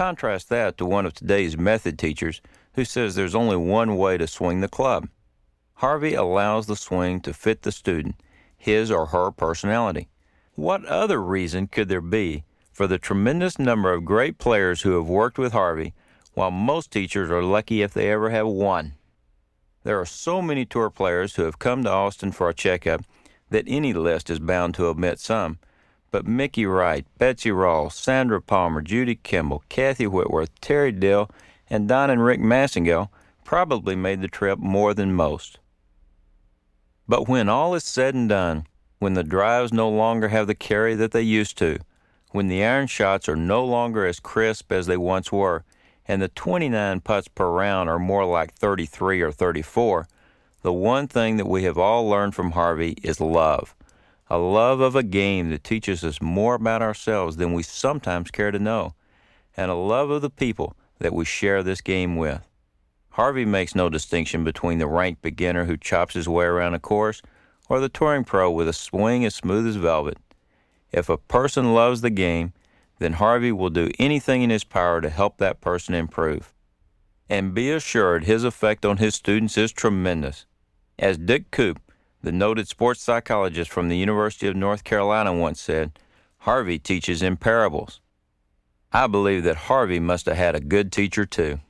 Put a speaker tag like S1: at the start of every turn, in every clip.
S1: Contrast that to one of today's method teachers who says there's only one way to swing the club. Harvey allows the swing to fit the student, his or her personality. What other reason could there be for the tremendous number of great players who have worked with Harvey, while most teachers are lucky if they ever have one? There are so many tour players who have come to Austin for a checkup that any list is bound to omit some, but Mickey Wright, Betsy Rawls, Sandra Palmer, Judy Kimball, Kathy Whitworth, Terry Dill, and Don and Rick Massengale probably made the trip more than most. But when all is said and done, when the drives no longer have the carry that they used to, when the iron shots are no longer as crisp as they once were, and the 29 putts per round are more like 33 or 34, the one thing that we have all learned from Harvey is love. A love of a game that teaches us more about ourselves than we sometimes care to know, and a love of the people that we share this game with. Harvey makes no distinction between the ranked beginner who chops his way around a course or the touring pro with a swing as smooth as velvet. If a person loves the game, then Harvey will do anything in his power to help that person improve. And be assured his effect on his students is tremendous. As Dick Coop, the noted sports psychologist from the University of North Carolina, once said, Harvey teaches in parables. I believe that Harvey must have had a good teacher too.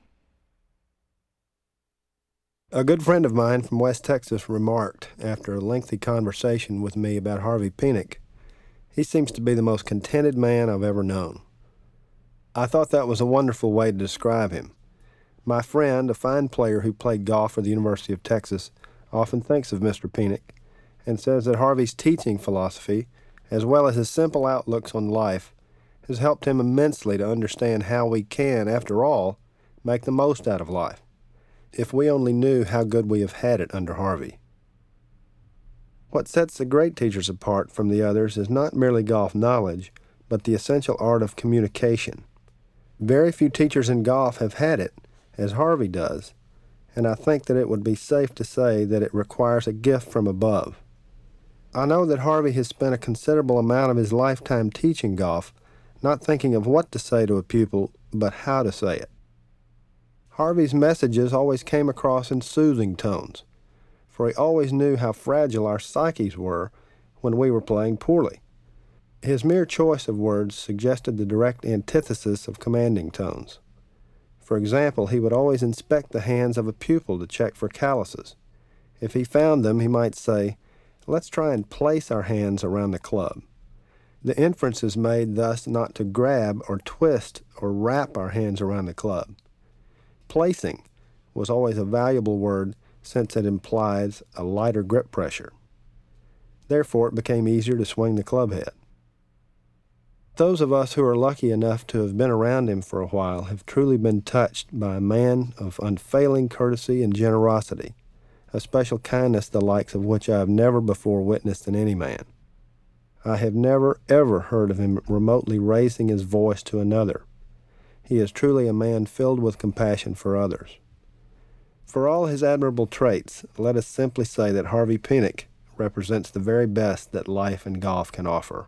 S2: A good friend of mine from West Texas remarked, after a lengthy conversation with me about Harvey Penick, he seems to be the most contented man I've ever known. I thought that was a wonderful way to describe him. My friend, a fine player who played golf for the University of Texas, often thinks of Mr. Penick and says that Harvey's teaching philosophy, as well as his simple outlooks on life, has helped him immensely to understand how we can, after all, make the most out of life. If we only knew how good we have had it under Harvey. What sets the great teachers apart from the others is not merely golf knowledge, but the essential art of communication. Very few teachers in golf have had it, as Harvey does, and I think that it would be safe to say that it requires a gift from above. I know that Harvey has spent a considerable amount of his lifetime teaching golf, not thinking of what to say to a pupil, but how to say it. Harvey's messages always came across in soothing tones, for he always knew how fragile our psyches were when we were playing poorly. His mere choice of words suggested the direct antithesis of commanding tones. For example, he would always inspect the hands of a pupil to check for calluses. If he found them, he might say, "Let's try and place our hands around the club." The inference is made thus not to grab or twist or wrap our hands around the club. Placing was always a valuable word since it implies a lighter grip pressure. Therefore, it became easier to swing the club head. Those of us who are lucky enough to have been around him for a while have truly been touched by a man of unfailing courtesy and generosity, a special kindness the likes of which I have never before witnessed in any man. I have never, ever heard of him remotely raising his voice to another. He is truly a man filled with compassion for others. For all his admirable traits, let us simply say that Harvey Penick represents the very best that life and golf can offer.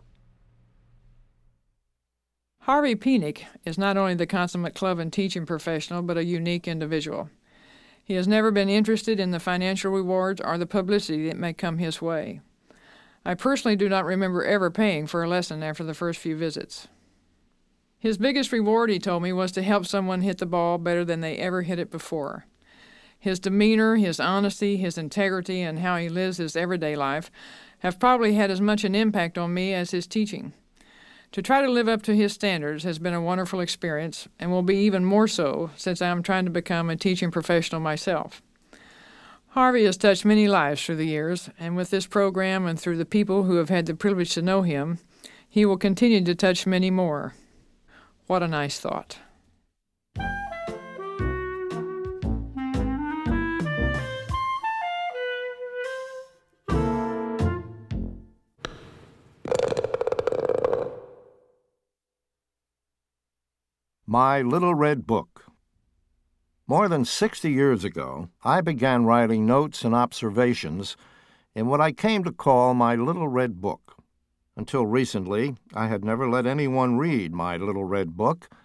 S3: Harvey Penick is not only the consummate club and teaching professional, but a unique individual. He has never been interested in the financial rewards or the publicity that may come his way. I personally do not remember ever paying for a lesson after the first few visits. His biggest reward, he told me, was to help someone hit the ball better than they ever hit it before. His demeanor, his honesty, his integrity, and how he lives his everyday life have probably had as much an impact on me as his teaching. To try to live up to his standards has been a wonderful experience and will be even more so since I am trying to become a teaching professional myself. Harvey has touched many lives through the years, and with this program and through the people who have had the privilege to know him, he will continue to touch many more. What a nice thought.
S4: My Little Red Book. More than 60 years ago, I began writing notes and observations in what I came to call my Little Red Book. Until recently, I had never let anyone read my Little Red Book,